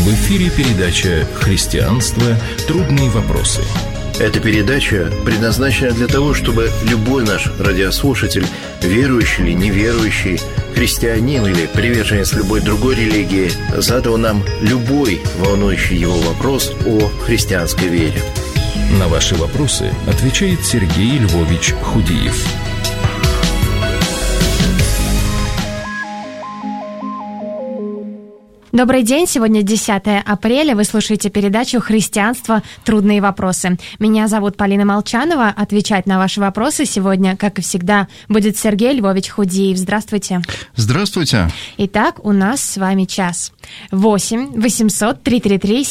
В эфире передача «Христианство. Трудные вопросы». Эта передача предназначена для того, чтобы любой наш радиослушатель, верующий или неверующий, христианин или приверженец любой другой религии, задал нам любой волнующий его вопрос о христианской вере. На ваши вопросы отвечает Сергей Львович Худиев. Добрый день, сегодня 10 апреля, вы слушаете передачу «Христианство. Трудные вопросы». Меня зовут Полина Молчанова, отвечать на ваши вопросы сегодня, как и всегда, будет Сергей Львович Худиев. Здравствуйте. Здравствуйте. Итак, у нас с вами час. 8 800 333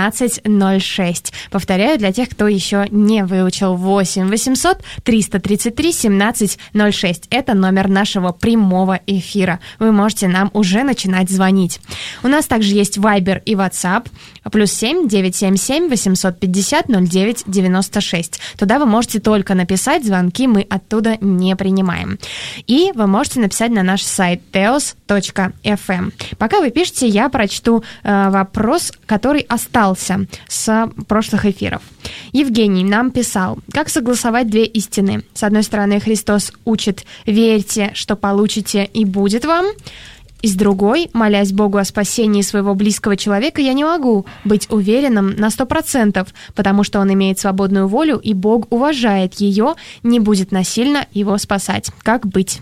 1706. Повторяю для тех, кто еще не выучил. 8 800 333 1706. Это номер нашего прямого эфира. Вы можете нам уже начинать звонить. У нас также есть Viber и WhatsApp, +7 977 850 09 96. Туда вы можете только написать, звонки мы оттуда не принимаем. И вы можете написать на наш сайт teos.fm. Пока вы пишете, я прочту вопрос, который остался с прошлых эфиров. Евгений нам писал: как согласовать две истины? С одной стороны, Христос учит: верьте, что получите, и будет вам. И с другой, молясь Богу о спасении своего близкого человека, я не могу быть уверенным на 100%, потому что он имеет свободную волю, и Бог уважает ее, не будет насильно его спасать. Как быть?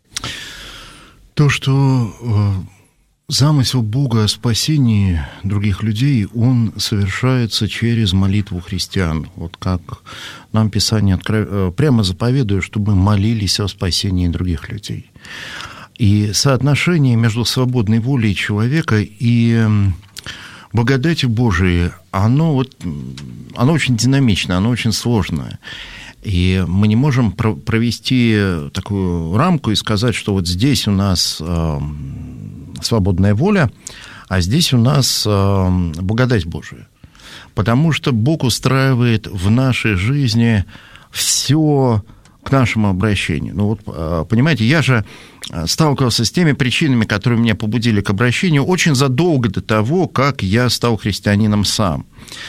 То, что замысел Бога о спасении других людей, он совершается через молитву христиан. Вот как нам Писание прямо заповедует, чтобы мы молились о спасении других людей. И соотношение между свободной волей человека и благодатью Божией, оно очень динамичное, оно очень сложное. И мы не можем провести такую рамку и сказать, что вот здесь у нас свободная воля, а здесь у нас благодать Божия. Потому что Бог устраивает в нашей жизни все к нашему обращению. Ну вот, понимаете, я же сталкивался с теми причинами, которые меня побудили к обращению очень задолго до того, как я стал христианином сам.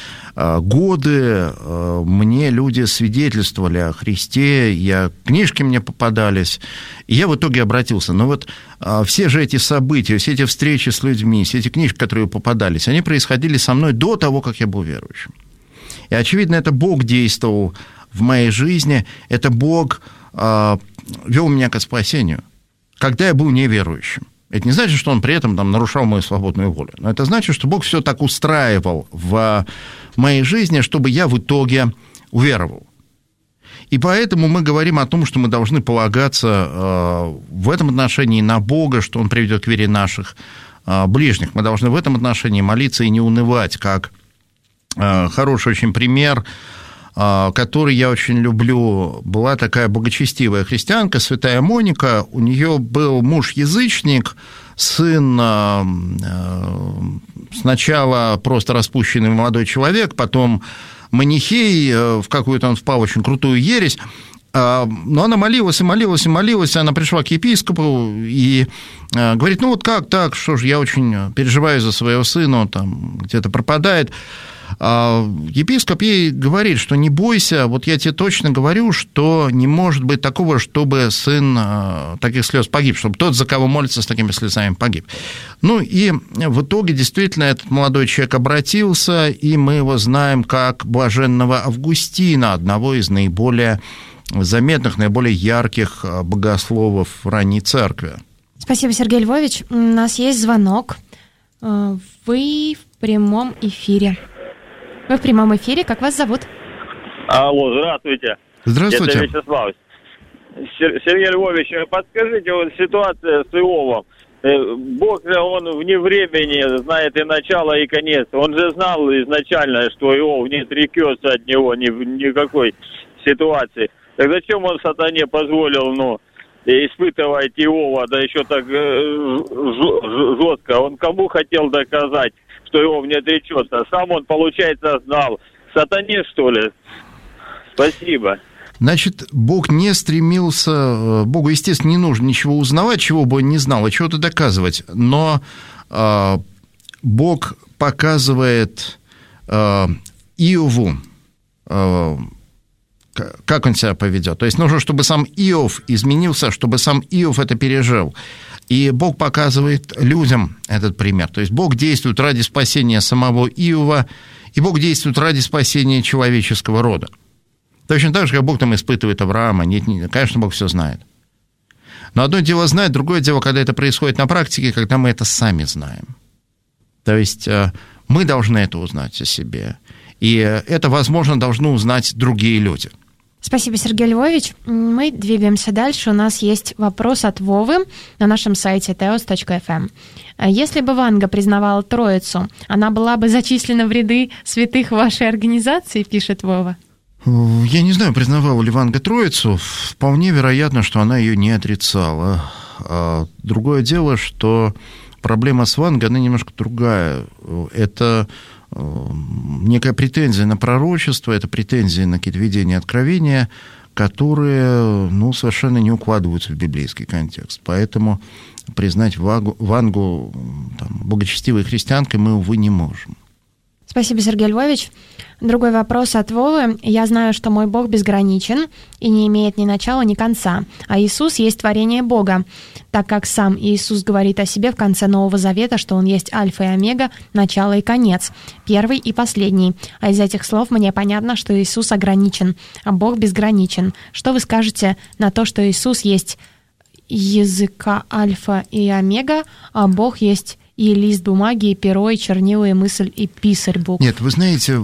Годы мне люди свидетельствовали о Христе, книжки мне попадались, и я в итоге обратился. Но вот все же эти события, все эти встречи с людьми, все эти книжки, которые попадались, они происходили со мной до того, как я был верующим. И, очевидно, это Бог действовал в моей жизни, это Бог вел меня к спасению, когда я был неверующим. Это не значит, что Он при этом нарушал мою свободную волю, но это значит, что Бог все так устраивал в моей жизни, чтобы я в итоге уверовал. И поэтому мы говорим о том, что мы должны полагаться в этом отношении на Бога, что Он приведет к вере наших ближних. Мы должны в этом отношении молиться и не унывать, как хороший очень пример, который я очень люблю. Была такая благочестивая христианка, святая Моника. У нее был муж-язычник, сын сначала просто распущенный молодой человек, потом манихей, в какую-то он впал в очень крутую ересь. Но она молилась и молилась и молилась, она пришла к епископу и говорит: ну вот как так, что же, я очень переживаю за своего сына, он там где-то пропадает. Епископ ей говорит, что не бойся, вот я тебе точно говорю, что не может быть такого, чтобы сын таких слез погиб, чтобы тот, за кого молится, с такими слезами погиб. Ну и в итоге действительно этот молодой человек обратился, и мы его знаем как блаженного Августина, одного из наиболее заметных, наиболее ярких богословов ранней церкви. Спасибо, Сергей Львович. У нас есть звонок. Вы в прямом эфире. Вы в прямом эфире. Как вас зовут? Алло, здравствуйте. Здравствуйте. Это Вячеслав. Сергей Львович, подскажите, вот ситуация с Иовом. Бог же, он вне времени знает и начало, и конец. Он же знал изначально, что Иов не отрекется от него ни в никакой ситуации. Так зачем он сатане позволил, испытывать Иова, да еще так жестко? Он кому хотел доказать, что Иов не отречется? Сам он, получается, знал. Сатане, что ли? Спасибо. Значит, Бог не стремился, Богу, естественно, не нужно ничего узнавать, чего бы он не знал, и чего-то доказывать, но Бог показывает Иову, как он себя поведет. То есть нужно, чтобы сам Иов изменился, чтобы сам Иов это пережил. И Бог показывает людям этот пример. То есть Бог действует ради спасения самого Иова, и Бог действует ради спасения человеческого рода. Точно так же, как Бог там испытывает Авраама. Нет, конечно, Бог все знает. Но одно дело знать, другое дело, когда это происходит на практике, когда мы это сами знаем. То есть мы должны это узнать о себе. И это, возможно, должны узнать другие люди. Спасибо, Сергей Львович. Мы двигаемся дальше. У нас есть вопрос от Вовы на нашем сайте teos.fm. Если бы Ванга признавала Троицу, она была бы зачислена в ряды святых вашей организации, пишет Вова? Я не знаю, признавала ли Ванга Троицу. Вполне вероятно, что она ее не отрицала. Другое дело, что проблема с Вангой, она немножко другая. Это некая претензия на пророчество, это претензии на какие-то видения, откровения, которые, совершенно не укладываются в библейский контекст. Поэтому признать Вангу богочестивой христианкой мы, увы, не можем. Спасибо, Сергей Львович. Другой вопрос от Вовы. Я знаю, что мой Бог безграничен и не имеет ни начала, ни конца, а Иисус есть творение Бога, так как сам Иисус говорит о себе в конце Нового Завета, что Он есть Альфа и Омега, начало и конец, первый и последний. А из этих слов мне понятно, что Иисус ограничен, а Бог безграничен. Что вы скажете на то, что Иисус есть языка Альфа и Омега, а Бог есть и лист бумаги, и перо, и чернила, и мысль, и писарь букв? Нет, вы знаете,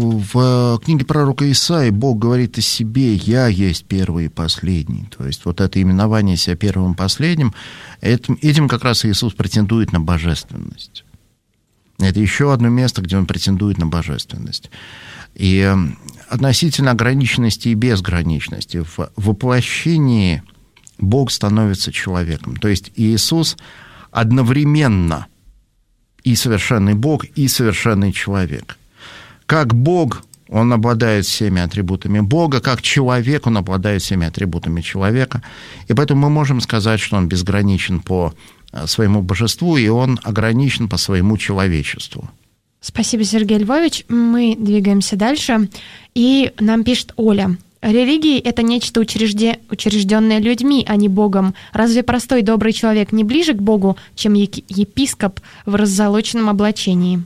в книге пророка Исаии Бог говорит о себе: «Я есть первый и последний». То есть вот это именование себя первым и последним, этим как раз Иисус претендует на божественность. Это еще одно место, где Он претендует на божественность. И относительно ограниченности и безграничности в воплощении Бог становится человеком. То есть Иисус одновременно и совершенный Бог, и совершенный человек. Как Бог, Он обладает всеми атрибутами Бога, как человек, Он обладает всеми атрибутами человека. И поэтому мы можем сказать, что Он безграничен по своему божеству, и Он ограничен по своему человечеству. Спасибо, Сергей Львович. Мы двигаемся дальше. И нам пишет Оля. Религия – это нечто учрежденное людьми, а не Богом. Разве простой добрый человек не ближе к Богу, чем епископ в раззолоченном облачении?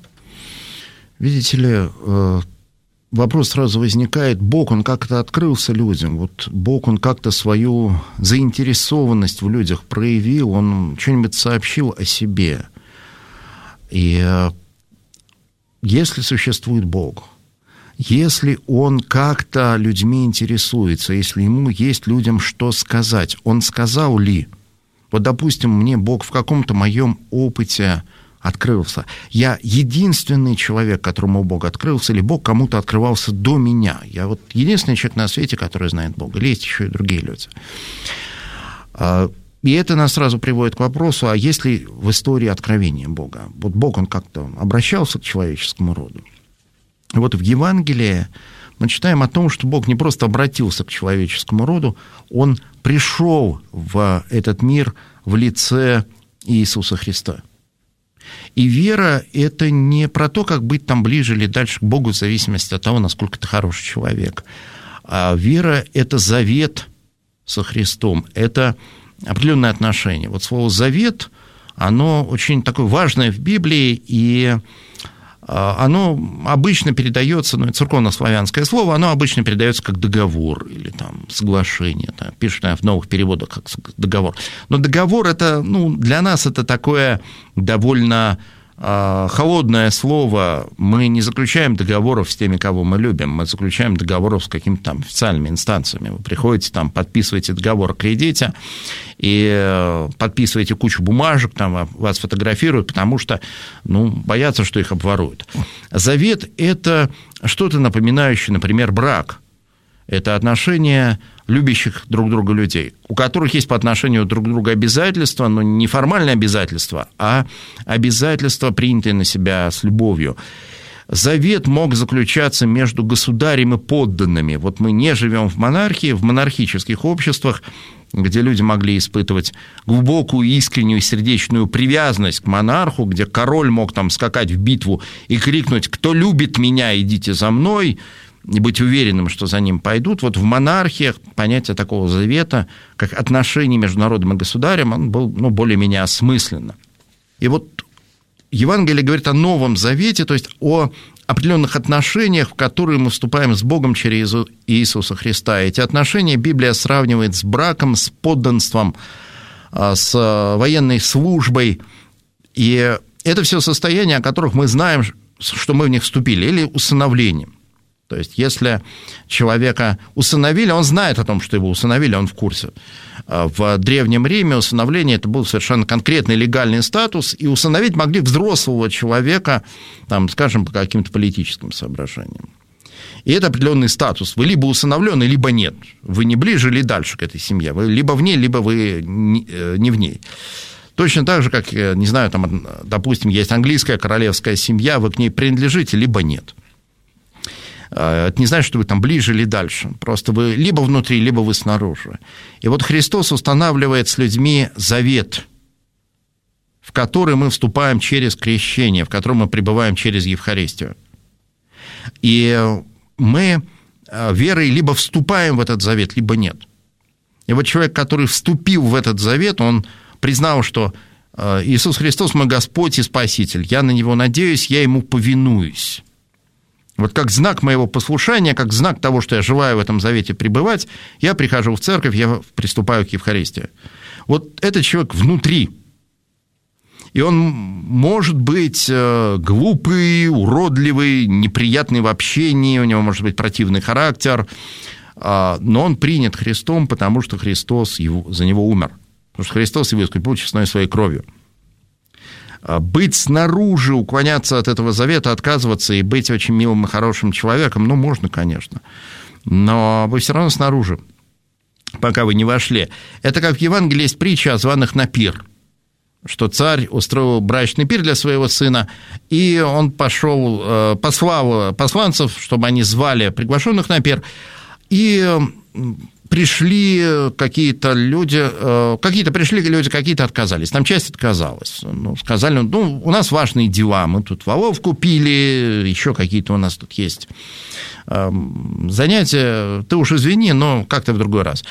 Видите ли, вопрос сразу возникает: Бог, Он как-то открылся людям. Вот Бог, Он как-то свою заинтересованность в людях проявил, Он что-нибудь сообщил о себе. И если существует Бог, если Он как-то людьми интересуется, если Ему есть людям что сказать, Он сказал ли? Вот, допустим, мне Бог в каком-то моем опыте открылся. Я единственный человек, которому Бог открылся, или Бог кому-то открывался до меня. Я вот единственный человек на свете, который знает Бога. Или есть еще и другие люди. И это нас сразу приводит к вопросу: а есть ли в истории откровение Бога? Вот Бог, Он как-то обращался к человеческому роду. Вот в Евангелии мы читаем о том, что Бог не просто обратился к человеческому роду, Он пришел в этот мир в лице Иисуса Христа. И вера – это не про то, как быть там ближе или дальше к Богу в зависимости от того, насколько ты хороший человек. А вера – это завет со Христом, это определенное отношение. Вот слово «завет», оно очень такое важное в Библии, и оно обычно передается, это церковно-славянское слово, оно обычно передается как договор или там соглашение, пишут в новых переводах как договор. Но договор это, для нас это такое довольно холодное слово. Мы не заключаем договоров с теми, кого мы любим, мы заключаем договоров с какими-то там официальными инстанциями. Вы приходите, подписываете договор о кредите и подписываете кучу бумажек, вас фотографируют, потому что, боятся, что их обворуют. Завет – это что-то напоминающее, например, брак. Это отношения любящих друг друга людей, у которых есть по отношению друг к другу обязательства, но не формальные обязательства, а обязательства, принятые на себя с любовью. Завет мог заключаться между государем и подданными. Вот мы не живем в монархии, в монархических обществах где люди могли испытывать глубокую, искреннюю, сердечную привязанность к монарху, где король мог там скакать в битву и крикнуть: «Кто любит меня, идите за мной», и быть уверенным, что за ним пойдут. Вот в монархиях понятие такого завета, как отношение между народом и государем, он был более-менее осмысленно. И вот Евангелие говорит о Новом Завете, то есть о определенных отношениях, в которые мы вступаем с Богом через Иисуса Христа. Эти отношения Библия сравнивает с браком, с подданством, с военной службой. И это все состояния, о которых мы знаем, что мы в них вступили, или усыновлением. То есть, если человека усыновили, он знает о том, что его усыновили, он в курсе. В Древнем Риме усыновление – это был совершенно конкретный легальный статус, и усыновить могли взрослого человека, там, скажем, по каким-то политическим соображениям. И это определенный статус. Вы либо усыновлены, либо нет. Вы не ближе или дальше к этой семье. Вы либо в ней, либо вы не в ней. Точно так же, как, не знаю, там, допустим, есть английская королевская семья, вы к ней принадлежите, либо нет. Это не значит, что вы там ближе или дальше. Просто вы либо внутри, либо вы снаружи. И вот Христос устанавливает с людьми завет, в который мы вступаем через крещение, в котором мы пребываем через Евхаристию. И мы верой либо вступаем в этот завет, либо нет. И вот человек, который вступил в этот завет, он признал, что Иисус Христос мой Господь и Спаситель, я на Него надеюсь, я Ему повинуюсь. Вот как знак моего послушания, как знак того, что я желаю в этом завете пребывать, я прихожу в церковь, я приступаю к Евхаристии. Вот этот человек внутри. И он может быть глупый, уродливый, неприятный в общении, у него может быть противный характер, но он принят Христом, потому что Христос за него умер. Потому что Христос его искупил честной своей кровью. Быть снаружи, уклоняться от этого завета, отказываться и быть очень милым и хорошим человеком, можно, конечно. Но вы все равно снаружи, пока вы не вошли. Это как в Евангелии есть притча о званых на пир, что царь устроил брачный пир для своего сына, и он послал посланцев, чтобы они звали приглашенных на пир, и пришли какие-то люди, какие-то отказались. Там часть отказалась. Сказали, у нас важные дела, мы тут волов купили, еще какие-то у нас тут есть занятия, ты уж извини, но как-то в другой раз.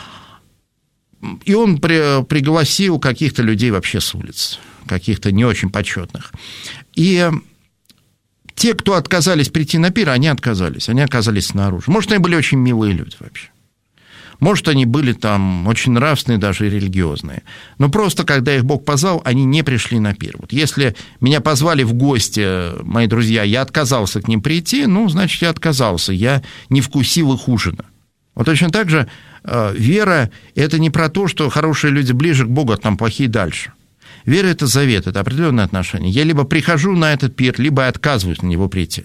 И он пригласил каких-то людей вообще с улиц, каких-то не очень почетных. И те, кто отказались прийти на пир, они оказались снаружи. Может, они были очень милые люди вообще. Может, они были там очень нравственные, даже и религиозные. Но просто, когда их Бог позвал, они не пришли на пир. Вот если меня позвали в гости, мои друзья, я отказался к ним прийти, значит, я отказался, я не вкусил их ужина. Вот точно так же вера – это не про то, что хорошие люди ближе к Богу, а там плохие дальше. Вера – это завет, это определенные отношения. Я либо прихожу на этот пир, либо отказываюсь на него прийти.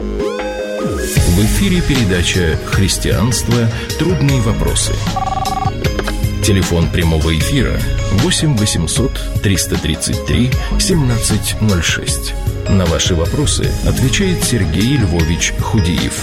В эфире передача «Христианство. Трудные вопросы». Телефон прямого эфира 8 800 333 1706. На ваши вопросы отвечает Сергей Львович Худиев.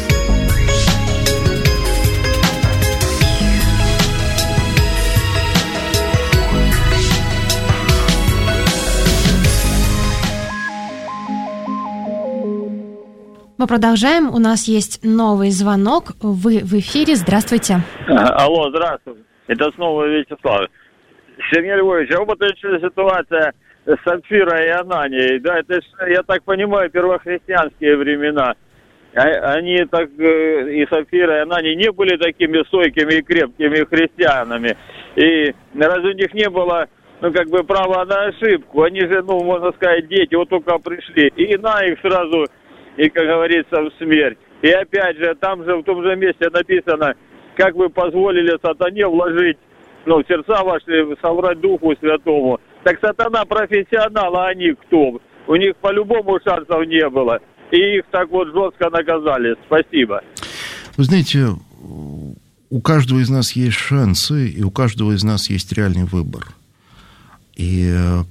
Мы продолжаем. У нас есть новый звонок. Вы в эфире. Здравствуйте. Алло, здравствуйте. Это снова Вячеслав. Сергей Львович, а вот эта ситуация с Сапфирой и Ананией, да, это, я так понимаю, первохристианские времена. Они так, и Сапфира, и Анания не были такими стойкими и крепкими христианами. И разве у них не было, права на ошибку? Они же, можно сказать, дети, вот только пришли. И на их сразу... И, как говорится, в смерть. И опять же, там же, в том же месте написано, как вы позволили сатане вложить, в сердца ваши, соврать Духу Святому. Так сатана профессионал, а они кто? У них по-любому шансов не было. И их так вот жестко наказали. Спасибо. Вы знаете, у каждого из нас есть шансы, и у каждого из нас есть реальный выбор. И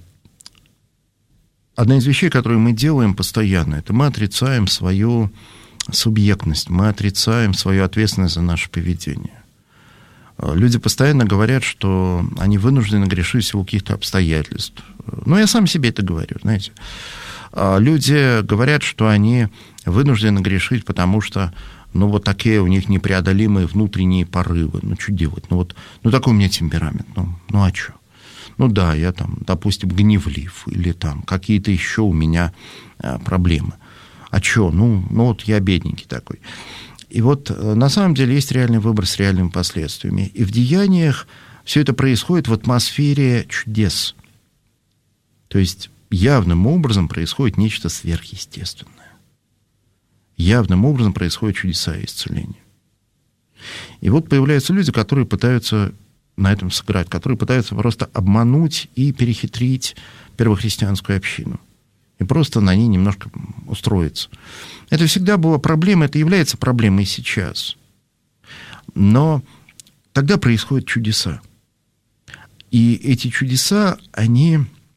одна из вещей, которые мы делаем постоянно, это мы отрицаем свою субъектность, мы отрицаем свою ответственность за наше поведение. Люди постоянно говорят, что они вынуждены грешить в силу каких-то обстоятельств. Ну, я сам себе это говорю, знаете. Люди говорят, что они вынуждены грешить, потому что, ну, вот такие у них непреодолимые внутренние порывы. Ну, что делать? Ну, такой у меня темперамент. Ну а что? Ну, да, я там, допустим, гневлив, или там какие-то еще у меня проблемы. А что? Ну, вот я бедненький такой. И вот на самом деле есть реальный выбор с реальными последствиями. И в деяниях все это происходит в атмосфере чудес. То есть явным образом происходит нечто сверхъестественное. Явным образом происходят чудеса и исцеления. И вот появляются люди, которые пытаются на этом сыграть, которые пытаются просто обмануть и перехитрить первохристианскую общину. И просто на ней немножко устроиться. Это всегда была проблема, это является проблемой сейчас. Но тогда происходят чудеса. И эти чудеса, они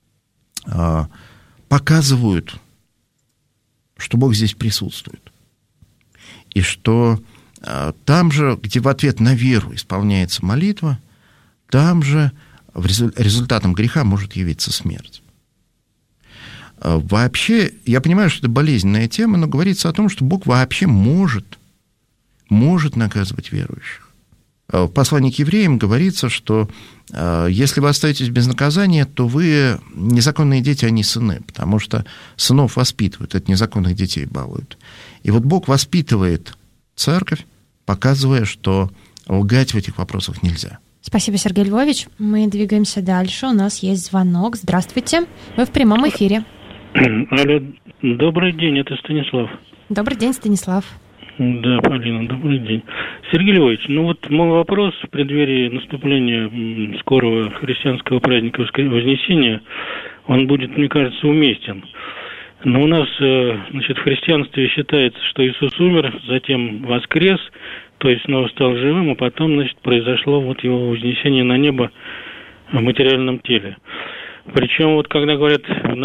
показывают, что Бог здесь присутствует. И что там же, где в ответ на веру исполняется молитва, там же результатом греха может явиться смерть. Вообще, я понимаю, что это болезненная тема, но говорится о том, что Бог вообще может наказывать верующих. В послании к евреям говорится, что если вы остаетесь без наказания, то вы незаконные дети, а не сыны, потому что сынов воспитывают, это незаконных детей балуют. И вот Бог воспитывает церковь, показывая, что лгать в этих вопросах нельзя. Спасибо, Сергей Львович. Мы двигаемся дальше. У нас есть звонок. Здравствуйте. Вы в прямом эфире. Алло, добрый день, это Станислав. Добрый день, Станислав. Да, Полина, добрый день. Сергей Львович, ну вот мой вопрос в преддверии наступления скорого христианского праздника Вознесения, он будет, мне кажется, уместен. Но у нас, значит, в христианстве считается, что Иисус умер, затем воскрес, то есть снова стал живым, а потом, значит, произошло вот его вознесение на небо в материальном теле. Причем вот когда говорят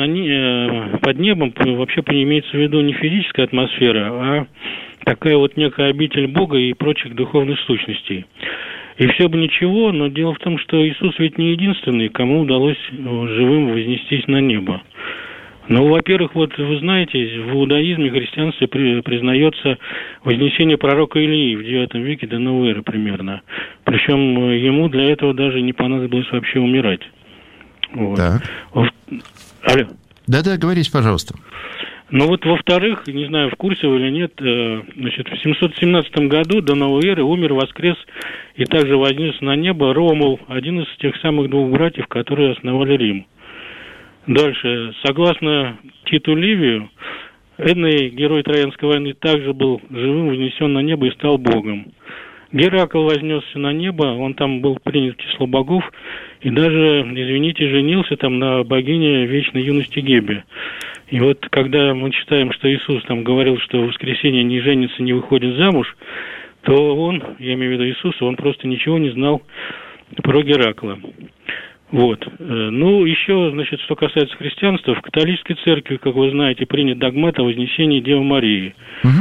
под небом, вообще имеется в виду не физическая атмосфера, а такая вот некая обитель Бога и прочих духовных сущностей. И все бы ничего, но дело в том, что Иисус ведь не единственный, кому удалось живым вознестись на небо. Ну, во-первых, вот вы знаете, в иудаизме, христианстве признается вознесение пророка Илии в IX веке до новой эры примерно. Причем ему для этого даже не понадобилось вообще умирать. Вот. Так. Алло. Да-да, говорите, пожалуйста. Ну вот, во-вторых, не знаю, в курсе вы или нет, значит, в 717 году до новой эры умер, воскрес и также вознес на небо Ромул, один из тех самых двух братьев, которые основали Рим. Дальше, согласно Титу Ливию, Эней, герой Троянской войны, также был живым, вознесен на небо и стал богом. Геракл вознесся на небо, он там был принят в число богов, и даже, извините, женился там на богине вечной юности Гебе. И вот когда мы читаем, что Иисус там говорил, что в воскресенье не женится, не выходит замуж, то он, я имею в виду Иисуса, он просто ничего не знал про Геракла. Вот. Ну, еще, значит, что касается христианства, в католической церкви, как вы знаете, принят догмат о вознесении Девы Марии.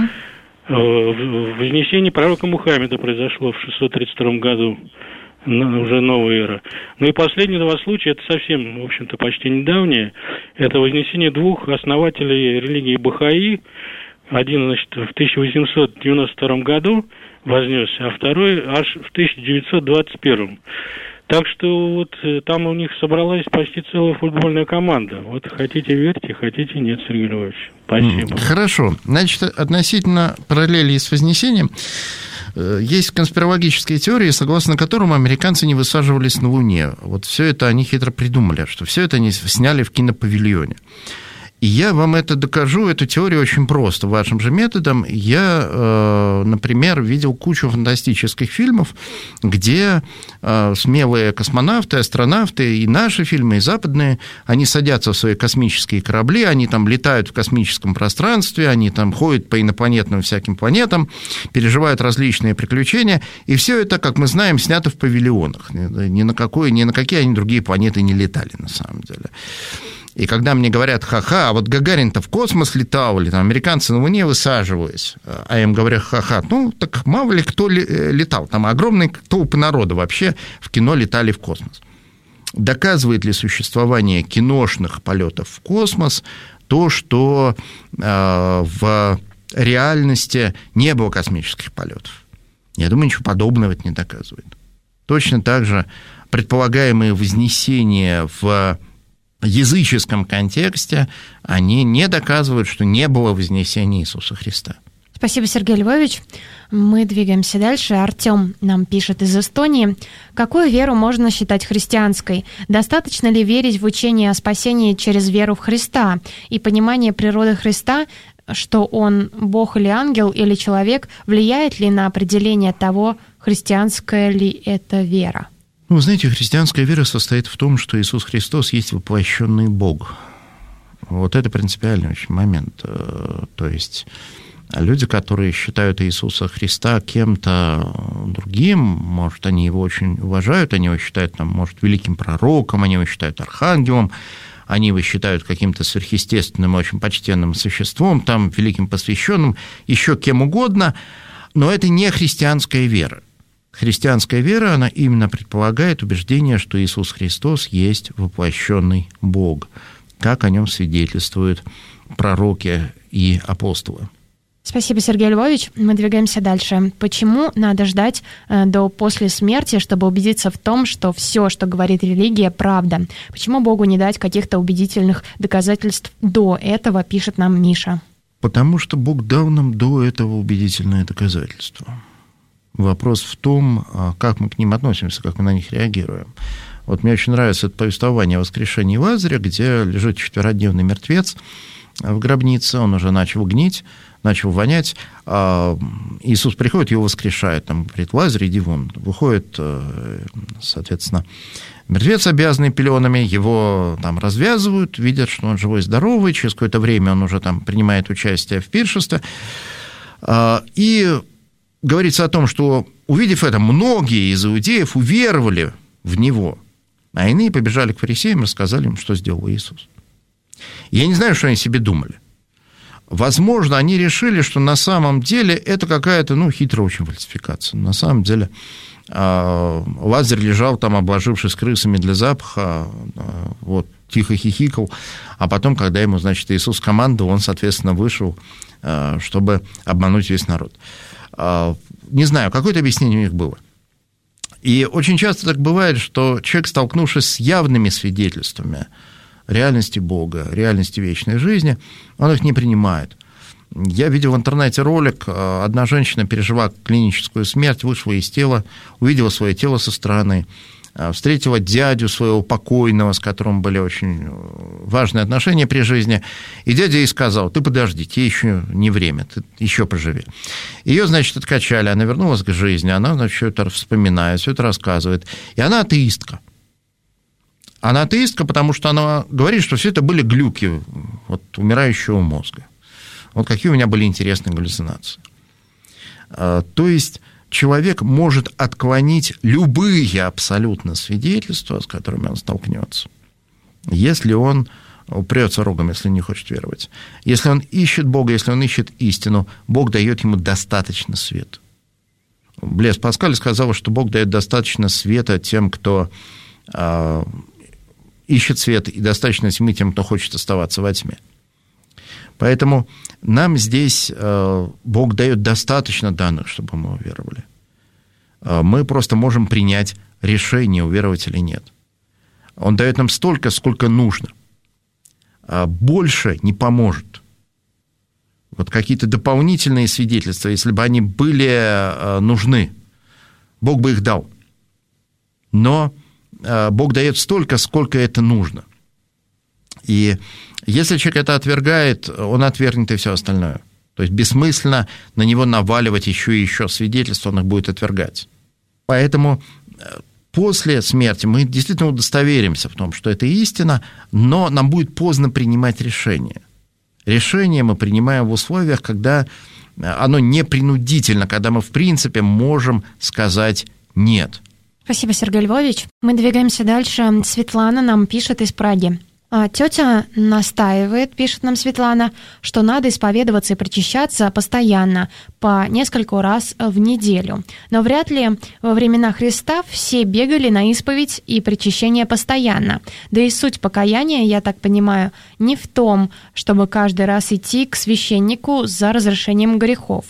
Вознесение пророка Мухаммеда произошло в 632 году, уже новая эра. Ну и последние два случая, это совсем, в общем-то, почти недавние. Это вознесение двух основателей религии Бахаи. Один, значит, в 1892 году вознесся, а второй аж в 1921. Так что вот там у них собралась почти целая футбольная команда. Вот хотите верьте, хотите нет, Сергей Львович. Спасибо. Хорошо. Значит, относительно параллели с Вознесением, есть конспирологические теории, согласно которым американцы не высаживались на Луне. Вот все это они хитро придумали, что все это они сняли в кинопавильоне. И я вам это докажу, эту теорию очень просто, вашим же методом. Я, например, видел кучу фантастических фильмов, где смелые космонавты, астронавты, и наши фильмы, и западные, они садятся в свои космические корабли, они там летают в космическом пространстве, они там ходят по инопланетным всяким планетам, переживают различные приключения, и все это, как мы знаем, снято в павильонах. Ни на какие они другие планеты не летали, на самом деле. И когда мне говорят, ха-ха, а вот Гагарин-то в космос летал, или там американцы на Луне высаживались, а я им говорю, ха-ха, ну, так мало ли кто летал. Там огромные толпы народа вообще в кино летали в космос. Доказывает ли существование киношных полетов в космос то, что в реальности не было космических полетов? Я думаю, ничего подобного это не доказывает. Точно так же предполагаемые вознесения в языческом контексте, они не доказывают, что не было вознесения Иисуса Христа. Спасибо, Сергей Львович. Мы двигаемся дальше. Артем нам пишет из Эстонии. Какую веру можно считать христианской? Достаточно ли верить в учение о спасении через веру в Христа и понимание природы Христа, что Он Бог или ангел, или человек, влияет ли на определение того, христианская ли это вера? Ну, вы знаете, христианская вера состоит в том, что Иисус Христос есть воплощенный Бог. Вот это принципиальный очень момент. То есть люди, которые считают Иисуса Христа кем-то другим, может, они его очень уважают, они его считают, там, может, великим пророком, они его считают архангелом, они его считают каким-то сверхъестественным, очень почтенным существом, там, великим посвященным, еще кем угодно, но это не христианская вера. Христианская вера, она именно предполагает убеждение, что Иисус Христос есть воплощенный Бог, как о нем свидетельствуют пророки и апостолы. Спасибо, Сергей Львович. Мы двигаемся дальше. Почему надо ждать до после смерти, чтобы убедиться в том, что все, что говорит религия, правда? Почему Богу не дать каких-то убедительных доказательств до этого, пишет нам Миша? Потому что Бог дал нам до этого убедительное доказательство. Вопрос в том, как мы к ним относимся, как мы на них реагируем. Вот мне очень нравится это повествование о воскрешении Лазаря, где лежит 4-дневный мертвец в гробнице, он уже начал гнить, начал вонять. Иисус приходит, его воскрешает, там, говорит, Лазарь, иди вон. Выходит, соответственно, мертвец, обвязанный пеленами, его там развязывают, видят, что он живой, здоровый, через какое-то время он уже там принимает участие в пиршестве. И говорится о том, что, увидев это, многие из иудеев уверовали в него, а иные побежали к фарисеям и рассказали им, что сделал Иисус. Я не знаю, что они себе думали. Возможно, они решили, что на самом деле это какая-то, хитрая очень фальсификация. На самом деле Лазарь лежал там, обложившись крысами для запаха, вот, тихо хихикал, а потом, когда ему, значит, Иисус командовал, он, соответственно, вышел, чтобы обмануть весь народ. Не знаю, какое-то объяснение у них было. И очень часто так бывает, что человек, столкнувшись с явными свидетельствами реальности Бога, реальности вечной жизни, он их не принимает. Я видел в интернете ролик, одна женщина пережила клиническую смерть, вышла из тела, увидела свое тело со стороны, встретила дядю своего покойного, с которым были очень важные отношения при жизни, и дядя ей сказал, ты подожди, тебе еще не время, ты еще поживи. Ее, значит, откачали, она вернулась к жизни, она, значит, все это вспоминает, все это рассказывает, и она атеистка. Она атеистка, потому что она говорит, что все это были глюки вот, умирающего мозга. Вот какие у меня были интересные галлюцинации. То есть человек может отклонить любые абсолютно свидетельства, с которыми он столкнется, если он упрется рогом, если не хочет веровать. Если он ищет Бога, если он ищет истину, Бог дает ему достаточно света. Блез Паскаль сказал, что Бог дает достаточно света тем, кто ищет свет, и достаточно тьмы тем, кто хочет оставаться во тьме. Поэтому нам здесь Бог дает достаточно данных, чтобы мы уверовали. Мы просто можем принять решение, уверовать или нет. Он дает нам столько, сколько нужно. Больше не поможет. Вот какие-то дополнительные свидетельства, если бы они были нужны, Бог бы их дал. Но Бог дает столько, сколько это нужно. И если человек это отвергает, он отвергнет и все остальное. То есть бессмысленно на него наваливать еще и еще свидетельств, он их будет отвергать. Поэтому после смерти мы действительно удостоверимся в том, что это истина, но нам будет поздно принимать решение. Решение мы принимаем в условиях, когда оно не принудительно, когда мы, в принципе, можем сказать «нет». Спасибо, Сергей Львович. Мы двигаемся дальше. Светлана нам пишет из Праги. Тетя настаивает, пишет нам Светлана, что надо исповедоваться и причащаться постоянно, по нескольку раз в неделю. Но вряд ли во времена Христа все бегали на исповедь и причащение постоянно. Да и суть покаяния, я так понимаю, не в том, чтобы каждый раз идти к священнику за разрешением грехов.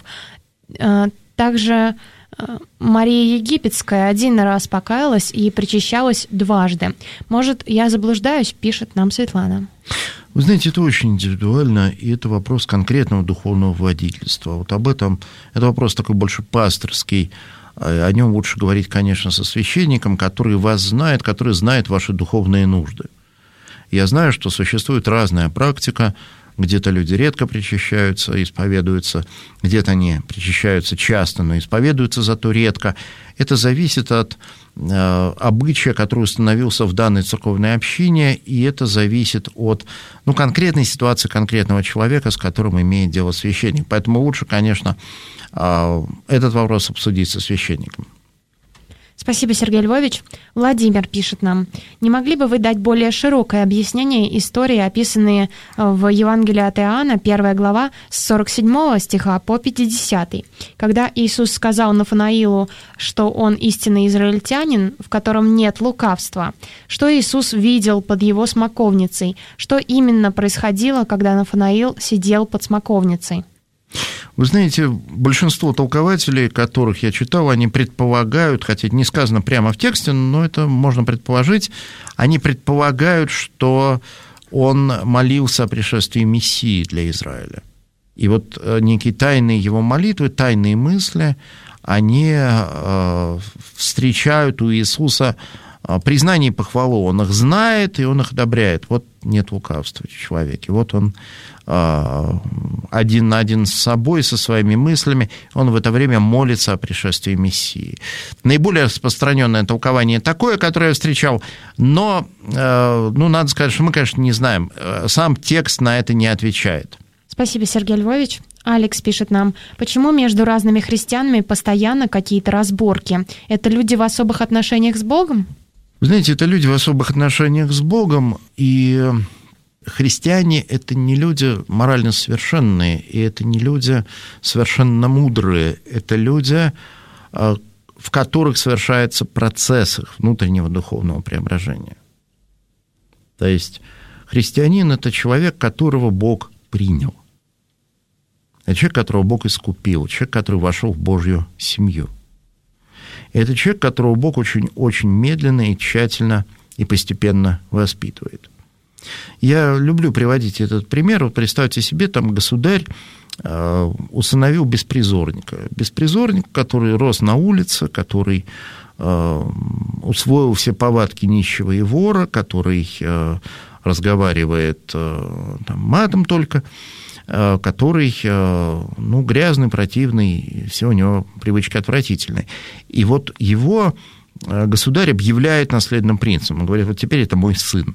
Также Мария Египетская один раз покаялась и причащалась дважды. Может, я заблуждаюсь, пишет нам Светлана. Вы знаете, это очень индивидуально, и это вопрос конкретного духовного водительства. Вот об этом, это вопрос такой больше пасторский. О нем лучше говорить, конечно, со священником, который вас знает, который знает ваши духовные нужды. Я знаю, что существует разная практика. Где-то люди редко причащаются, исповедуются, где-то они причащаются часто, но исповедуются зато редко. Это зависит от обычая, который установился в данной церковной общине, и это зависит от конкретной ситуации конкретного человека, с которым имеет дело священник. Поэтому лучше, конечно, этот вопрос обсудить со священником. Спасибо, Сергей Львович. Владимир пишет нам: не могли бы вы дать более широкое объяснение истории, описанные в Евангелии от Иоанна, 1 глава, с 47 стиха по 50. Когда Иисус сказал Нафанаилу, что он истинный израильтянин, в котором нет лукавства, что Иисус видел под его смоковницей, что именно происходило, когда Нафанаил сидел под смоковницей? Вы знаете, большинство толкователей, которых я читал, они предполагают, хотя это не сказано прямо в тексте, но это можно предположить, они предполагают, что он молился о пришествии Мессии для Израиля. И вот некие тайные его молитвы, тайные мысли, они встречают у Иисуса признание и похвалу. Он их знает, и он их одобряет. Вот нет лукавства в человеке. Вот он один на один с собой, со своими мыслями, он в это время молится о пришествии Мессии. Наиболее распространенное толкование такое, которое я встречал, но, надо сказать, что мы, конечно, не знаем. Сам текст на это не отвечает. Спасибо, Сергей Львович. Алекс пишет нам: почему между разными христианами постоянно какие-то разборки? Это люди в особых отношениях с Богом? Вы знаете, это люди в особых отношениях с Богом, и христиане – это не люди морально совершенные, и это не люди совершенно мудрые, это люди, в которых совершается процесс их внутреннего духовного преображения. То есть христианин – это человек, которого Бог принял. Это человек, которого Бог искупил, человек, который вошел в Божью семью. Это человек, которого Бог очень-очень медленно и тщательно и постепенно воспитывает. Я люблю приводить этот пример. Вот представьте себе, там государь усыновил беспризорника. Беспризорник, который рос на улице, который усвоил все повадки нищего и вора, который разговаривает матом только, который, грязный, противный, все у него привычки отвратительные. И вот его государь объявляет наследным принцем. Он говорит: вот теперь это мой сын.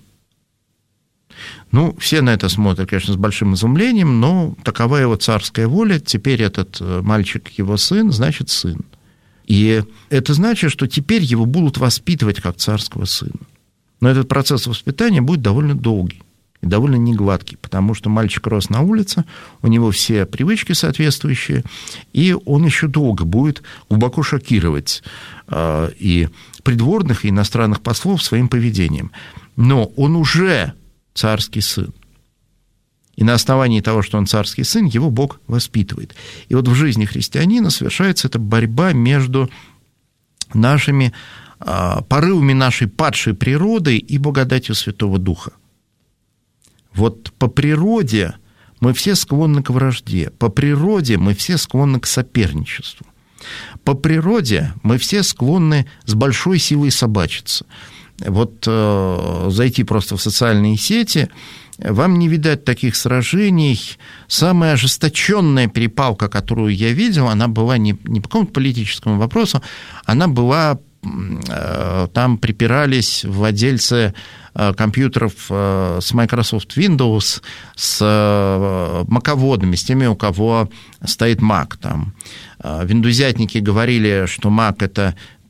Все на это смотрят, конечно, с большим изумлением, но такова его царская воля. Теперь этот мальчик его сын, значит, сын. И это значит, что теперь его будут воспитывать как царского сына. Но этот процесс воспитания будет довольно долгий и довольно негладкий, потому что мальчик рос на улице, у него все привычки соответствующие, и он еще долго будет глубоко шокировать и придворных, и иностранных послов своим поведением. Но он уже царский сын. И на основании того, что он царский сын, его Бог воспитывает. И вот в жизни христианина совершается эта борьба между нашими порывами нашей падшей природы и благодатью Святого Духа. Вот по природе мы все склонны к вражде, по природе мы все склонны к соперничеству, по природе мы все склонны с большой силой собачиться. Вот зайти просто в социальные сети, вам не видать таких сражений. Самая ожесточенная перепалка, которую я видел, она была не по какому-то политическому вопросу, она была, там припирались владельцы компьютеров с Microsoft Windows, с маководами, с теми, у кого стоит Mac. Там виндузятники говорили, что Mac – это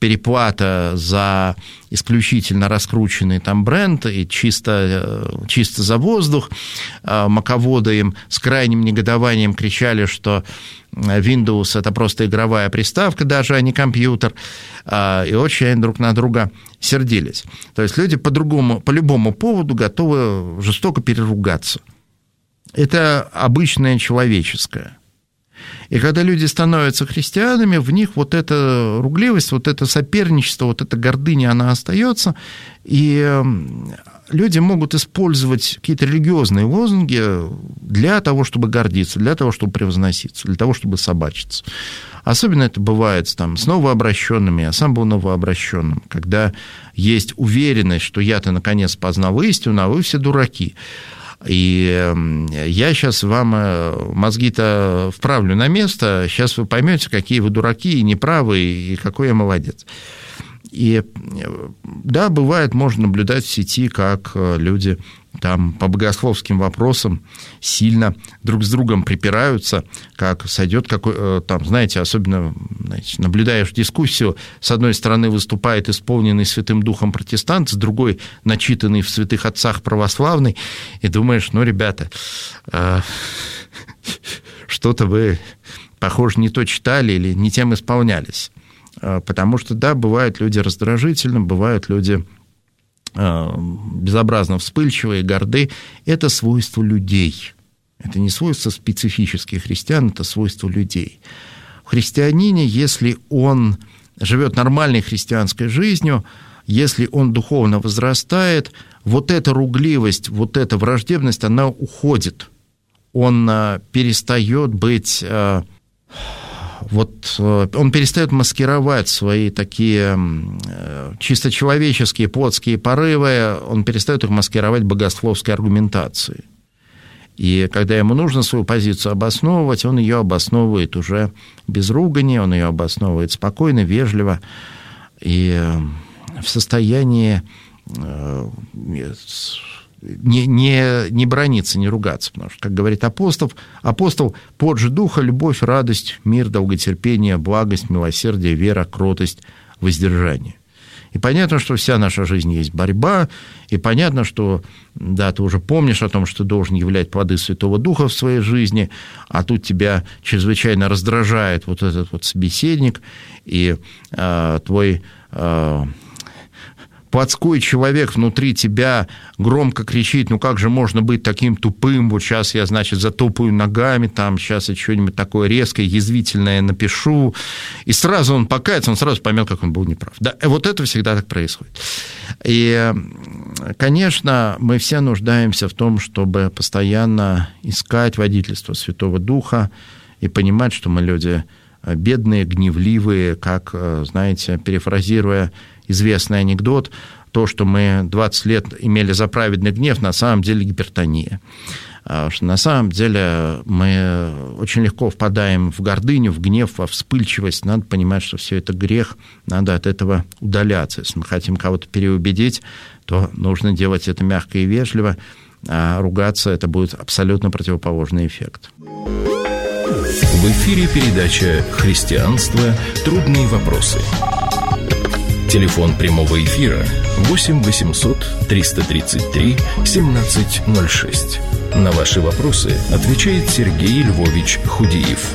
переплата за исключительно раскрученный там бренд и чисто за воздух. Маководы им с крайним негодованием кричали, что Windows – это просто игровая приставка даже, а не компьютер. И очень они друг на друга сердились. То есть люди по любому поводу готовы жестоко переругаться. Это обычное человеческое. И когда люди становятся христианами, в них вот эта ругливость, вот это соперничество, вот эта гордыня, она остается, и люди могут использовать какие-то религиозные лозунги для того, чтобы гордиться, для того, чтобы превозноситься, для того, чтобы собачиться. Особенно это бывает там, с новообращенными, я сам был новообращенным, когда есть уверенность, что я-то наконец познал истину, а вы все дураки. И я сейчас вам мозги-то вправлю на место, сейчас вы поймете, какие вы дураки и неправы, и какой я молодец. И да, бывает, можно наблюдать в сети, как люди там по богословским вопросам сильно друг с другом припираются, как сойдет какой, там, знаете, особенно, знаете, наблюдаешь дискуссию, с одной стороны выступает исполненный Святым Духом протестант, с другой начитанный в святых отцах православный, и думаешь, ну, ребята, что-то вы, похоже, не то читали или не тем исполнялись. Потому что, да, бывают люди раздражительны, бывают люди безобразно вспыльчивые, горды. Это свойство людей. Это не свойство специфических христиан, это свойство людей. В христианине, если он живет нормальной христианской жизнью, если он духовно возрастает, вот эта ругливость, вот эта враждебность, она уходит. Он перестает быть... Вот он перестает маскировать свои такие чисто человеческие, плотские порывы, он перестает их маскировать богословской аргументацией. И когда ему нужно свою позицию обосновывать, он ее обосновывает уже без ругани, он ее обосновывает спокойно, вежливо и в состоянии не браниться, не ругаться, потому что, как говорит апостол, плод же духа, любовь, радость, мир, долготерпение, благость, милосердие, вера, кротость, воздержание. И понятно, что вся наша жизнь есть борьба, и понятно, что, да, ты уже помнишь о том, что ты должен являть плоды Святого Духа в своей жизни, а тут тебя чрезвычайно раздражает вот этот вот собеседник, и твой... плотской человек внутри тебя громко кричит, ну как же можно быть таким тупым, вот сейчас я, значит, затопаю ногами, там, сейчас я что-нибудь такое резкое, язвительное напишу, и сразу он покается, он сразу поймет, как он был неправ. Да, вот это всегда так происходит. И, конечно, мы все нуждаемся в том, чтобы постоянно искать водительство Святого Духа и понимать, что мы люди бедные, гневливые, как, знаете, перефразируя известный анекдот, то, что мы 20 лет имели за праведный гнев, на самом деле гипертония. Что на самом деле мы очень легко впадаем в гордыню, в гнев, во вспыльчивость. Надо понимать, что все это грех, надо от этого удаляться. Если мы хотим кого-то переубедить, то нужно делать это мягко и вежливо, а ругаться – это будет абсолютно противоположный эффект. В эфире передача «Христианство. Трудные вопросы». Телефон прямого эфира 8 800 333 1706. На ваши вопросы отвечает Сергей Львович Худиев.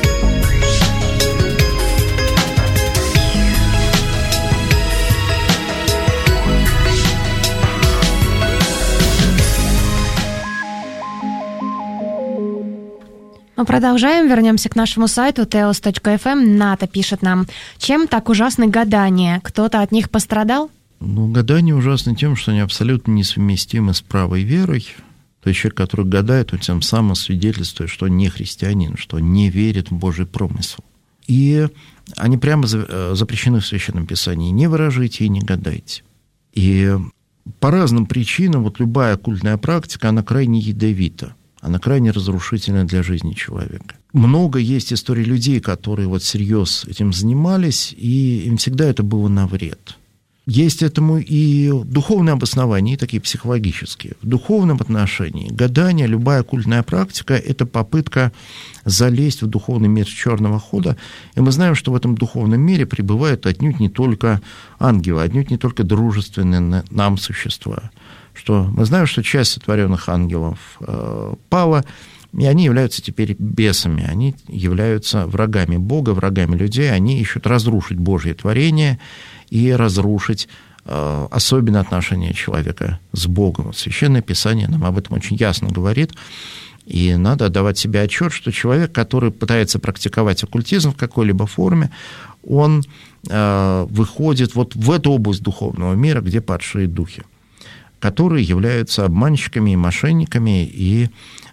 Мы продолжаем, вернемся к нашему сайту teos.fm. Ната пишет нам: чем так ужасны гадания? Кто-то от них пострадал? Ну, гадания ужасны тем, что они абсолютно несовместимы с правой верой. То есть человек, который гадает, он тем самым свидетельствует, что он не христианин, что он не верит в Божий промысел. И они прямо запрещены в Священном Писании. Не выражайте и не гадайте. И по разным причинам вот любая оккультная практика, она крайне ядовита. Она крайне разрушительна для жизни человека. Много есть историй людей, которые вот всерьез этим занимались, и им всегда это было на вред. Есть этому и духовные обоснования, и такие психологические. В духовном отношении гадание, любая оккультная практика – это попытка залезть в духовный мир черного хода. И мы знаем, что в этом духовном мире пребывают отнюдь не только ангелы, отнюдь не только дружественные нам существа. Что мы знаем, что часть сотворенных ангелов пала, и они являются теперь бесами, они являются врагами Бога, врагами людей, они ищут разрушить Божье творение и разрушить особенно отношения человека с Богом. Вот Священное Писание нам об этом очень ясно говорит, и надо отдавать себе отчет, что человек, который пытается практиковать оккультизм в какой-либо форме, он выходит вот в эту область духовного мира, где падшие духи, которые являются обманщиками и мошенниками и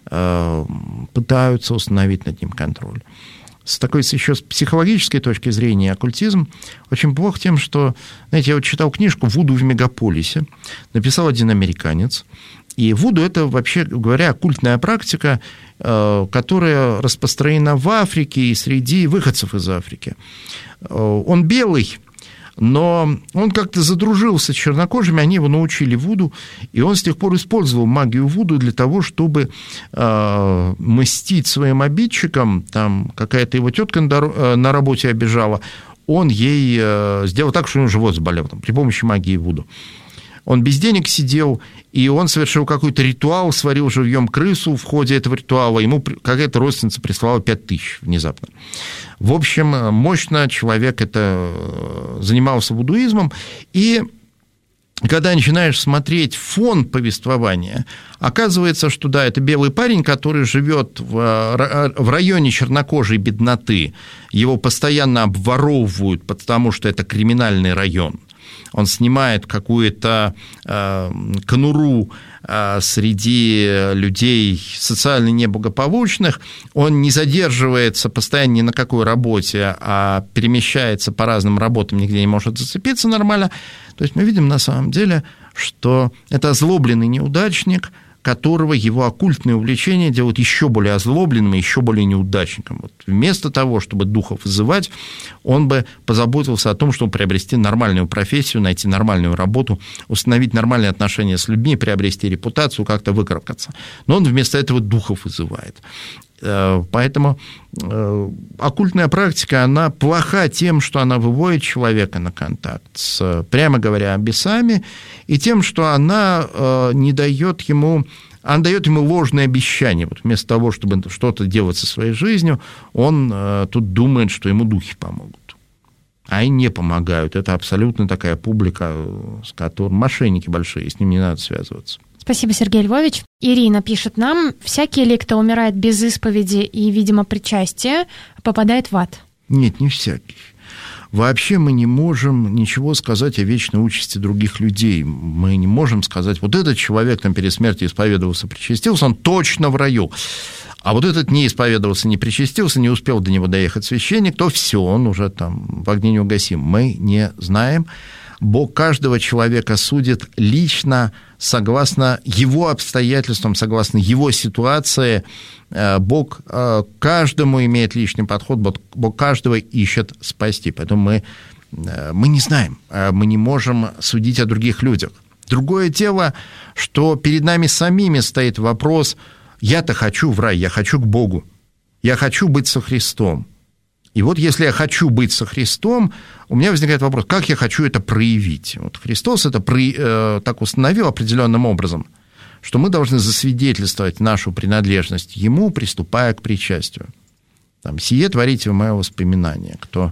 пытаются установить над ним контроль. С такой еще с психологической точки зрения оккультизм очень плох тем, что, знаете, я вот читал книжку «Вуду в мегаполисе», написал один американец, и вуду – это, вообще говоря, оккультная практика, которая распространена в Африке и среди выходцев из Африки. Он белый, но он как-то задружился с чернокожими, они его научили вуду, и он с тех пор использовал магию вуду для того, чтобы мстить своим обидчикам. Там какая-то его тетка на работе обижала, он ей сделал так, что у него живот заболел при помощи магии вуду. Он без денег сидел, и он совершил какой-то ритуал, сварил живьем крысу в ходе этого ритуала, ему какая-то родственница прислала 5000 внезапно. В общем, мощно человек это занимался вудуизмом, и когда начинаешь смотреть фон повествования, оказывается, что да, это белый парень, который живет в районе чернокожей бедноты, его постоянно обворовывают, потому что это криминальный район. Он снимает какую-то конуру среди людей социально неблагополучных, он не задерживается постоянно ни на какой работе, а перемещается по разным работам, нигде не может зацепиться нормально. То есть мы видим на самом деле, что это озлобленный неудачник, которого его оккультные увлечения делают еще более озлобленным и еще более неудачником. Вот вместо того, чтобы духов вызывать, он бы позаботился о том, чтобы приобрести нормальную профессию, найти нормальную работу, установить нормальные отношения с людьми, приобрести репутацию, как-то выкарабкаться. Но он вместо этого духов вызывает. Поэтому оккультная практика, она плоха тем, что она выводит человека на контакт с, прямо говоря, бесами, и тем, что она не дает ему, она дает ему ложные обещания. Вот вместо того, чтобы что-то делать со своей жизнью, он тут думает, что ему духи помогут. А они не помогают. Это абсолютно такая публика, с которой мошенники большие, с ними не надо связываться. Спасибо, Сергей Львович. Ирина пишет нам: всякий ли, кто умирает без исповеди и, видимо, причастия, попадает в ад? Нет, не всякий. Вообще мы не можем ничего сказать о вечной участи других людей. Мы не можем сказать, вот этот человек там перед смертью исповедовался, причастился, он точно в раю. А вот этот не исповедовался, не причастился, не успел до него доехать священник, то все, он уже там в огне неугасим. Мы не знаем. Бог каждого человека судит лично, согласно его обстоятельствам, согласно его ситуации. Бог каждому имеет личный подход, Бог каждого ищет спасти. Поэтому мы не знаем, мы не можем судить о других людях. Другое дело, что перед нами самими стоит вопрос: я-то хочу в рай, я хочу к Богу, я хочу быть со Христом. И вот если я хочу быть со Христом, у меня возникает вопрос, как я хочу это проявить? Вот Христос это так установил определенным образом, что мы должны засвидетельствовать нашу принадлежность Ему, приступая к причастию. Там, «Сие творите в мое воспоминание». Кто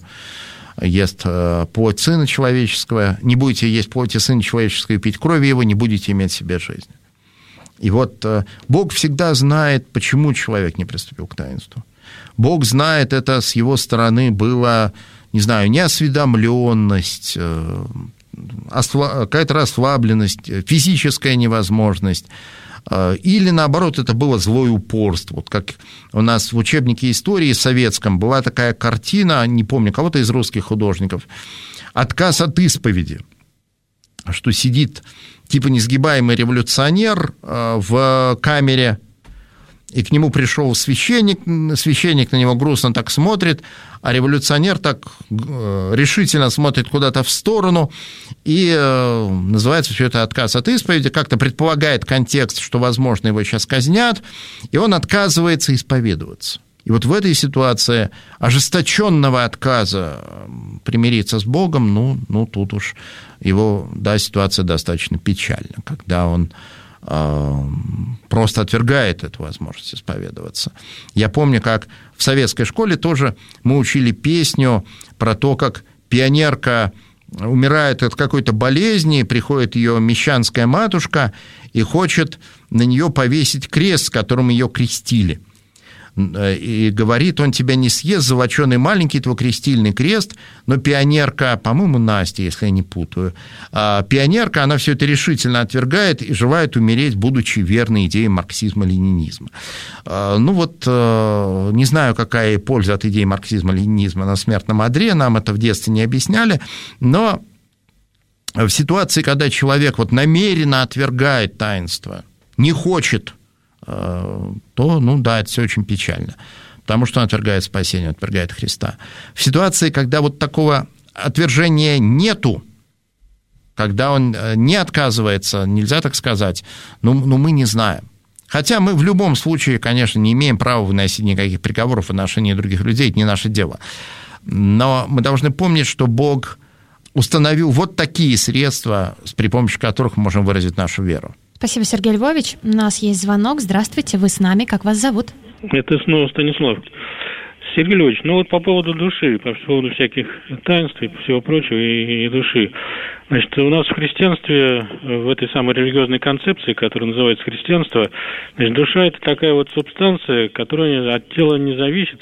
ест плоть Сына Человеческого, не будете есть плоти Сына Человеческого и пить крови Его, не будете иметь в себе жизнь. И вот Бог всегда знает, почему человек не приступил к таинству. Бог знает, это с его стороны было, не знаю, неосведомленность, какая-то расслабленность, физическая невозможность, или, наоборот, это было злое упорство. Вот как у нас в учебнике истории советском была такая картина, не помню, кого-то из русских художников, «Отказ от исповеди», что сидит типа несгибаемый революционер в камере, и к нему пришел священник на него грустно так смотрит, а революционер так решительно смотрит куда-то в сторону, и называется все это «Отказ от исповеди», как-то предполагает контекст, что, возможно, его сейчас казнят, и он отказывается исповедоваться. И вот в этой ситуации ожесточенного отказа примириться с Богом, ну тут уж его, да, ситуация достаточно печальна, когда он просто отвергает эту возможность исповедоваться. Я помню, как в советской школе тоже мы учили песню про то, как пионерка умирает от какой-то болезни, приходит ее мещанская матушка и хочет на нее повесить крест, с которым ее крестили. И говорит, он тебя не съест, золоченый маленький твой крестильный крест, но пионерка, по-моему, Настя, если я не путаю, пионерка, она все это решительно отвергает и желает умереть, будучи верной идее марксизма-ленинизма. Ну вот, не знаю, какая польза от идеи марксизма-ленинизма на смертном одре, нам это в детстве не объясняли, но в ситуации, когда человек вот намеренно отвергает таинство, не хочет, то, ну да, это все очень печально, потому что он отвергает спасение, отвергает Христа. В ситуации, когда вот такого отвержения нету, когда он не отказывается, нельзя так сказать, но мы не знаем. Хотя мы в любом случае, конечно, не имеем права выносить никаких приговоров в отношении других людей, это не наше дело. Но мы должны помнить, что Бог установил вот такие средства, при помощи которых мы можем выразить нашу веру. Спасибо, Сергей Львович. У нас есть звонок. Здравствуйте, вы с нами. Как вас зовут? Это снова Станислав. Сергей Львович, ну вот по поводу души, по поводу всяких таинств и всего прочего, и души. Значит, у нас в христианстве, в этой самой религиозной концепции, которая называется христианство, значит, душа – это такая вот субстанция, которая от тела не зависит,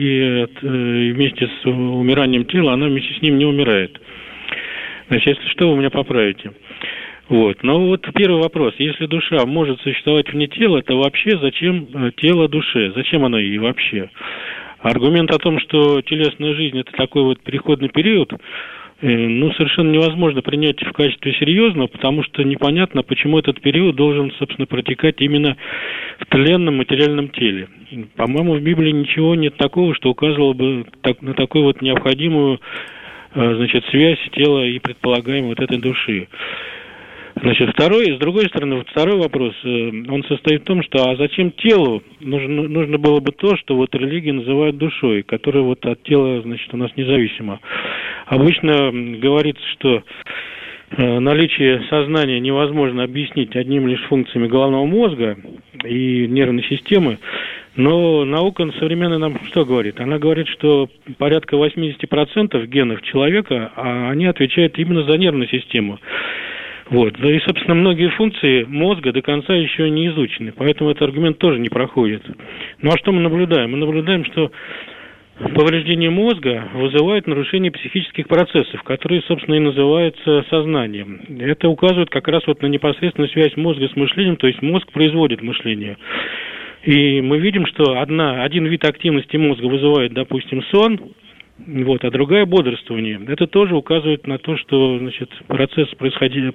и вместе с умиранием тела она вместе с ним не умирает. Значит, если что, вы меня поправите. Вот. Но вот первый вопрос. Если душа может существовать вне тела, то вообще зачем тело душе? Зачем оно ей вообще? Аргумент о том, что телесная жизнь – это такой вот переходный период, совершенно невозможно принять в качестве серьезного, потому что непонятно, почему этот период должен, собственно, протекать именно в тленном материальном теле. По-моему, в Библии ничего нет такого, что указывало бы на такую вот необходимую, значит, связь тела и предполагаемой вот этой души. Значит, с другой стороны, второй вопрос, он состоит в том, что а зачем телу нужно было бы то, что вот религия называет душой, которая вот от тела, значит, у нас независима. Обычно говорится, что наличие сознания невозможно объяснить одним лишь функциями головного мозга и нервной системы, но наука современная нам что говорит? Она говорит, что порядка 80% генов человека, они отвечают именно за нервную систему. Вот. И, собственно, многие функции мозга до конца еще не изучены, поэтому этот аргумент тоже не проходит. Ну а что мы наблюдаем? Мы наблюдаем, что повреждение мозга вызывает нарушение психических процессов, которые, собственно, и называются сознанием. Это указывает как раз вот на непосредственную связь мозга с мышлением, то есть мозг производит мышление. И мы видим, что один вид активности мозга вызывает, допустим, сон, вот, а другая бодрствование. Это тоже указывает на то, что, значит, процесс сознания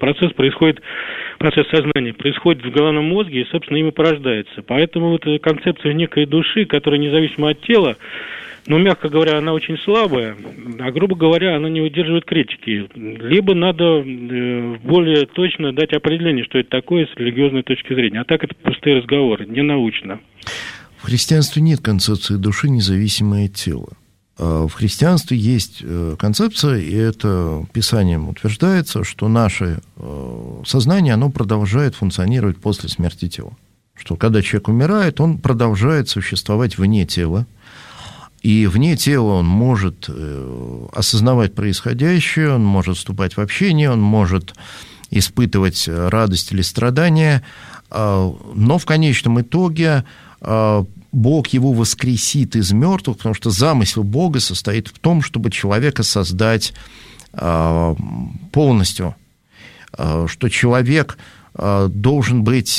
происходит в головном мозге и, собственно, им и порождается. Поэтому вот концепция некой души, которая независима от тела, мягко говоря, она очень слабая, а, грубо говоря, она не выдерживает критики. Либо надо более точно дать определение, что это такое с религиозной точки зрения. А так это пустые разговоры, не научно. В христианстве нет концепции души, независимой от тела. В христианстве есть концепция, и это Писанием утверждается, что наше сознание, оно продолжает функционировать после смерти тела. Что когда человек умирает, он продолжает существовать вне тела, и вне тела он может осознавать происходящее, он может вступать в общение, он может испытывать радость или страдания, но в конечном итоге Бог его воскресит из мертвых, потому что замысел Бога состоит в том, чтобы человека создать полностью, что человек должен быть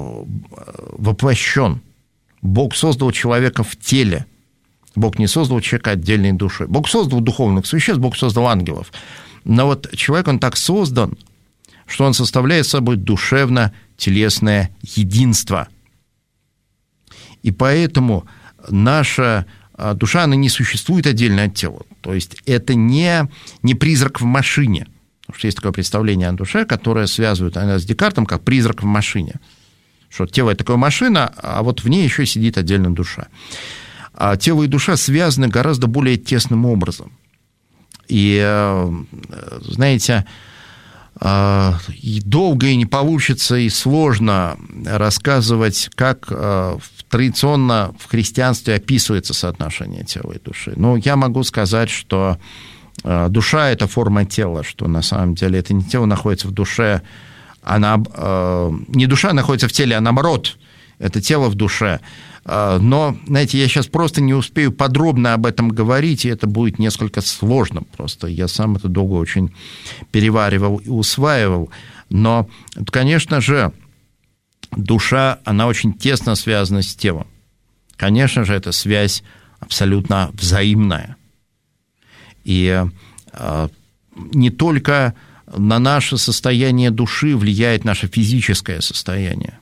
воплощен. Бог создал человека в теле. Бог не создал человека отдельной душой. Бог создал духовных существ, Бог создал ангелов. Но вот человек, он так создан, что он составляет собой душевно-телесное единство. И поэтому наша душа, она не существует отдельно от тела. То есть это не призрак в машине. Потому что есть такое представление о душе, которое связывают с Декартом как призрак в машине. Что тело – это такая машина, а вот в ней еще сидит отдельно душа. А тело и душа связаны гораздо более тесным образом. И, знаете, и долго и не получится, и сложно рассказывать, как традиционно в христианстве описывается соотношение тела и души. Но я могу сказать, что душа – это форма тела, что на самом деле это не тело находится в душе, не душа находится в теле, а наоборот, это тело в душе. Но, знаете, я сейчас просто не успею подробно об этом говорить, и это будет несколько сложно просто. Я сам это долго очень переваривал и усваивал. Но, конечно же, душа, она очень тесно связана с телом. Конечно же, эта связь абсолютно взаимная. И не только на наше состояние души влияет наше физическое состояние.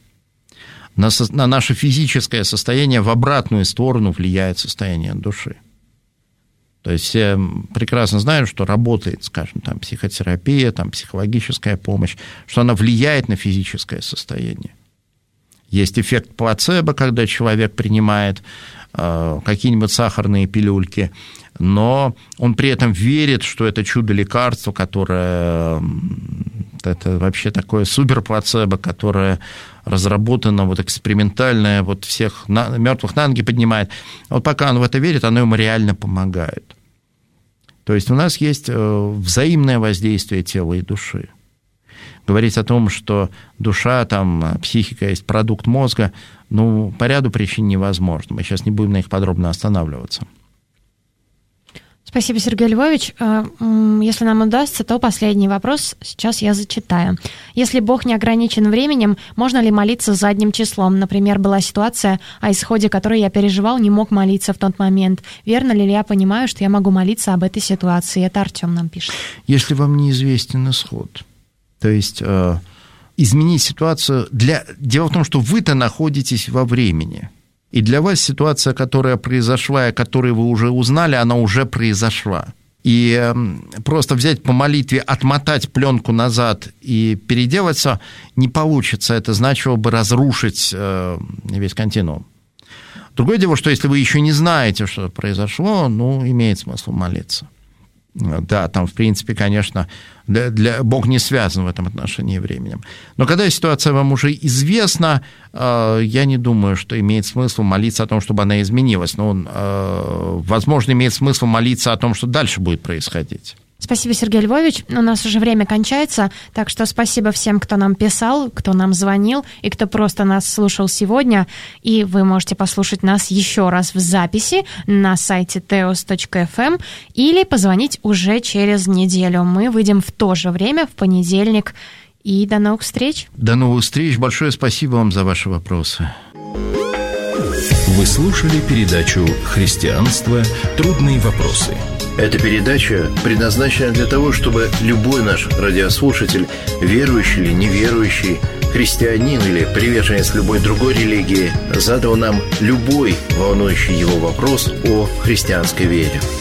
На наше физическое состояние в обратную сторону влияет состояние души. То есть все прекрасно знают, что работает, скажем, там, психотерапия, там, психологическая помощь, что она влияет на физическое состояние. Есть эффект плацебо, когда человек принимает какие-нибудь сахарные пилюльки, но он при этом верит, что это чудо-лекарство, которое это вообще такое супер-плацебо, которое разработано вот экспериментальное, вот всех мертвых на ноги поднимает. Вот пока он в это верит, оно ему реально помогает. То есть у нас есть взаимное воздействие тела и души. Говорить о том, что душа, там, психика есть продукт мозга, ну, по ряду причин невозможно. Мы сейчас не будем на них подробно останавливаться. Спасибо, Сергей Львович. Если нам удастся, то последний вопрос сейчас я зачитаю. Если Бог не ограничен временем, можно ли молиться задним числом? Например, была ситуация, о исходе которой я переживал, не мог молиться в тот момент. Верно ли я понимаю, что я могу молиться об этой ситуации? Это Артем нам пишет. Если вам неизвестен исход, то есть изменить ситуацию... Дело в том, что вы-то находитесь во времени. И для вас ситуация, которая произошла, и которую вы уже узнали, она уже произошла. И просто взять по молитве, отмотать пленку назад и переделаться не получится. Это значило бы разрушить весь континуум. Другое дело, что если вы еще не знаете, что произошло, ну, имеет смысл молиться. Да, там, в принципе, конечно, Бог не связан в этом отношении временем. Но когда ситуация вам уже известна, я не думаю, что имеет смысл молиться о том, чтобы она изменилась. Но, возможно, имеет смысл молиться о том, что дальше будет происходить. Спасибо, Сергей Львович. У нас уже время кончается, так что спасибо всем, кто нам писал, кто нам звонил и кто просто нас слушал сегодня. И вы можете послушать нас еще раз в записи на сайте teos.fm или позвонить уже через неделю. Мы выйдем в то же время, в понедельник. И до новых встреч. До новых встреч. Большое спасибо вам за ваши вопросы. Вы слушали передачу «Христианство. Трудные вопросы». Эта передача предназначена для того, чтобы любой наш радиослушатель, верующий или неверующий, христианин или приверженец любой другой религии, задал нам любой волнующий его вопрос о христианской вере.